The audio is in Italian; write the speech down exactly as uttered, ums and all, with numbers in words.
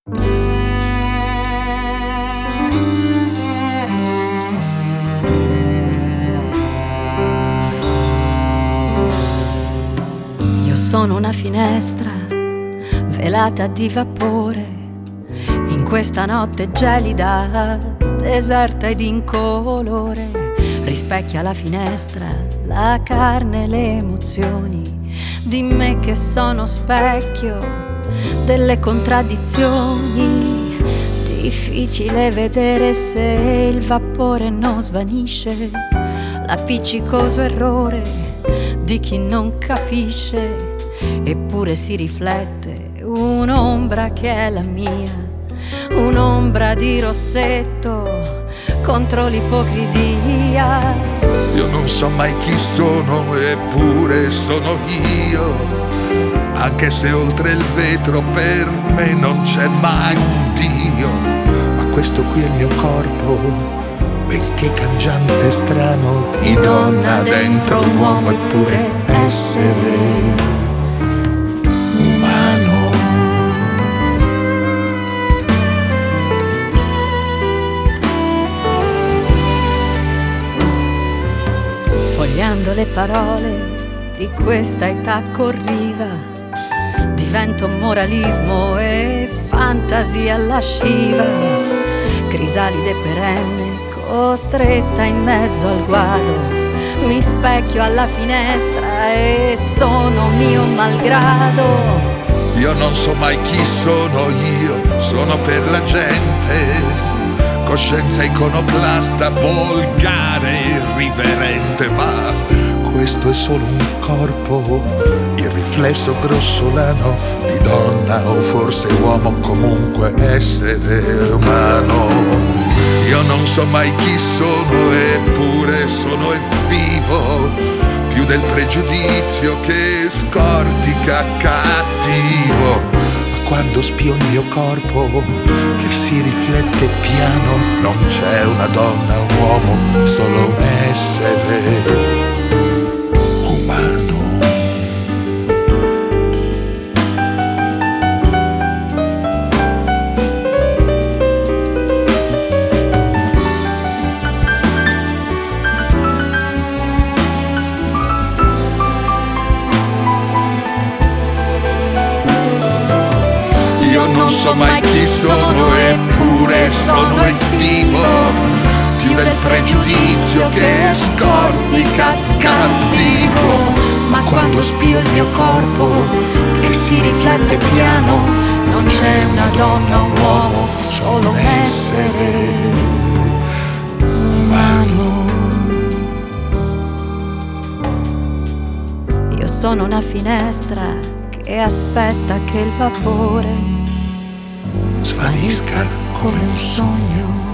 Io sono una finestra velata di vapore in questa notte gelida, deserta ed incolore. Rispecchia la finestra la carne e le emozioni di me che sono specchio delle contraddizioni. Difficile vedere se il vapore non svanisce, l'appiccicoso errore di chi non capisce. Eppure si riflette un'ombra che è la mia, un'ombra di rossetto contro l'ipocrisia. Io non so mai chi sono, eppure sono io, anche se oltre il vetro per me non c'è mai un Dio. Ma questo qui è il mio corpo, benché cangiante e strano, di donna dentro un uomo, eppure essere umano. Sfogliando le parole di questa età corriva, divento moralismo e fantasia lasciva, crisalide perenne costretta in mezzo al guado. Mi specchio alla finestra e sono mio malgrado. Io non so mai chi sono io, sono per la gente, coscienza iconoclasta, volgare, irriverente, ma questo è solo un corpo, il riflesso grossolano di donna o forse uomo, comunque essere umano. Io non so mai chi sono, eppure sono e vivo, più del pregiudizio che scortica cattivo. Quando spio il mio corpo che si riflette piano, non c'è una donna o un uomo, solo un essere umano. Non so mai chi sono, eppure sono e vivo, più del pregiudizio che scortica cattivo. Ma quando spio il mio corpo che si riflette piano, non c'è una donna o un uomo, solo un essere umano. Io sono una finestra che aspetta che il vapore svanisca come un sogno.